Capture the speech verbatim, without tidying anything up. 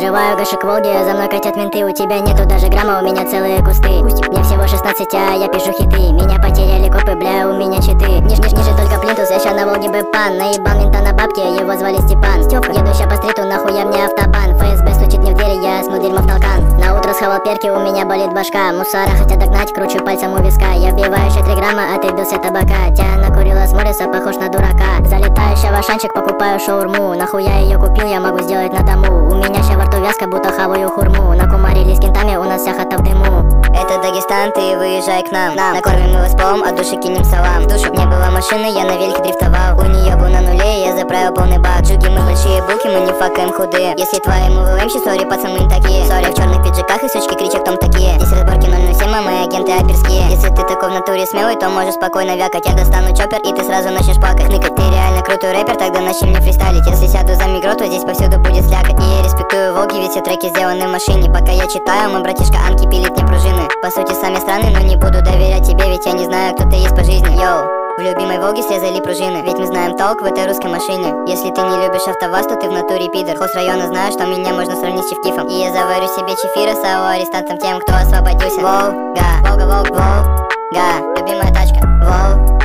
Открываю гашек Волги, за мной катят менты. У тебя нету даже грамма, у меня целые кусты. Мне всего шестнадцать, а я пишу хиты. Меня потеряли копы, бля, у меня читы. Ниж, ниж, ниже только плинтус, я ща на Волге бэпан. Наебал мента на бабке, его звали Степан. Стёпка, еду ща по стриту, нахуя мне автобан. ФСБ стучит мне в двери, я смыл дерьмо в толкан. На утро схавал перки, у меня болит башка. Мусора хотят догнать, кручу пальцем у виска. Я вбиваю ща три грамма, а ты бился табака. Тя накурила с Морриса, похож на дурака. Залетаю ща в Ашанчик, покупаю шаурму. Нахуя ее купил, я могу сделать на дому. У меня ща во рту вязка, будто хаваю хурму. Накумарили с кентами, у нас вся хата в дыму. Это Дагестан, ты выезжай к нам, нам. Накормим его с полом, от души кинем салам. В душе не было машины, я на велике дрифтовал. У нее был на нуле, я заправил полный бак. Джуги, мы большие булки, мы не факаем худые. Если твоему ВМщи, сори, пацаны, мы такие. Сори, в черных пиджаках и сучки кричат, том такие. Здесь разборки ноль ноль семь, а мои агенты аперские. Если ты такой в натуре смелый, то можешь спокойно вякать. Я достану чоппер, и ты сразу начнешь плакать. Ныкать, ты реально крутой рэпер, тогда начни мне фристайлить. Если сяду за микро, то здесь повсюду будет слякоть. И я респектую Волги, ведь все треки сделаны в машине. Пока я читаю, мой братишка Анки пилит мне пружины. По сути, сами страны, но не буду доверять тебе, ведь я не знаю, кто ты есть по жизни. Йоу, в любимой Волге срезали пружины, ведь мы знаем толк в этой русской машине. Если ты не любишь АвтоВАЗ, то ты в натуре пидор. Хост района знаю, что меня можно сравнить с Чевкифом. И я заварю себе чефира с АО арестантом, тем, кто освободился. Волга, Волга, Волга, Волга, любимая тачка. Волга.